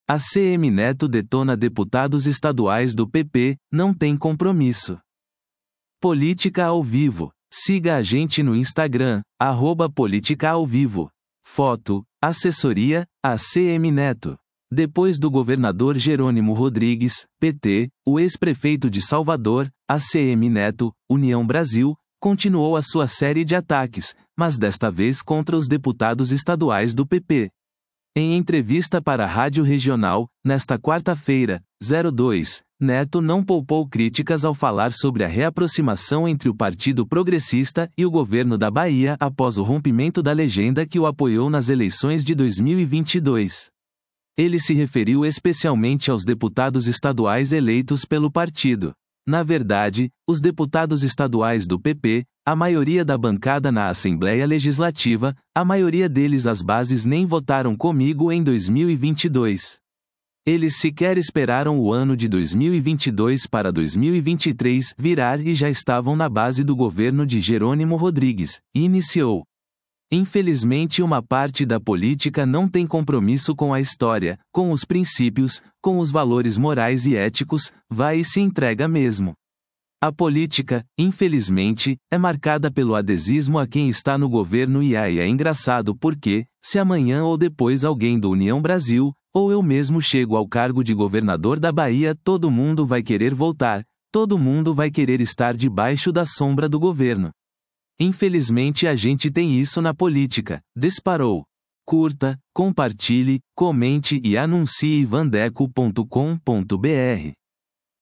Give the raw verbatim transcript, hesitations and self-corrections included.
ACM Neto detona deputados estaduais do P P, não tem compromisso. Política ao vivo. Siga a gente no Instagram, arroba Política ao Vivo. Foto, assessoria, A C M Neto. Depois do governador Jerônimo Rodrigues, P T, o ex-prefeito de Salvador, A C M Neto, União Brasil, continuou a sua série de ataques, mas desta vez contra os deputados estaduais do P P. Em entrevista para a Rádio Regional, nesta quarta-feira, dois, Neto não poupou críticas ao falar sobre a reaproximação entre o Partido Progressista e o governo da Bahia após o rompimento da legenda que o apoiou nas eleições de dois mil e vinte e dois. Ele se referiu especialmente aos deputados estaduais eleitos pelo partido. Na verdade, os deputados estaduais do P P, a maioria da bancada na Assembleia Legislativa, a maioria deles as bases nem votaram comigo em dois mil e vinte e dois. Eles sequer esperaram o ano de dois mil e vinte e dois para dois mil e vinte e três virar e já estavam na base do governo de Jerônimo Rodrigues, e iniciou. Infelizmente, uma parte da política não tem compromisso com a história, com os princípios, com os valores morais e éticos, vai e se entrega mesmo. A política, infelizmente, é marcada pelo adesismo a quem está no governo e aí é engraçado porque, se amanhã ou depois alguém do União Brasil, ou eu mesmo chego ao cargo de governador da Bahia, todo mundo vai querer voltar, todo mundo vai querer estar debaixo da sombra do governo. Infelizmente a gente tem isso na política, disparou. Curta, compartilhe, comente e anuncie vandeco ponto com ponto br.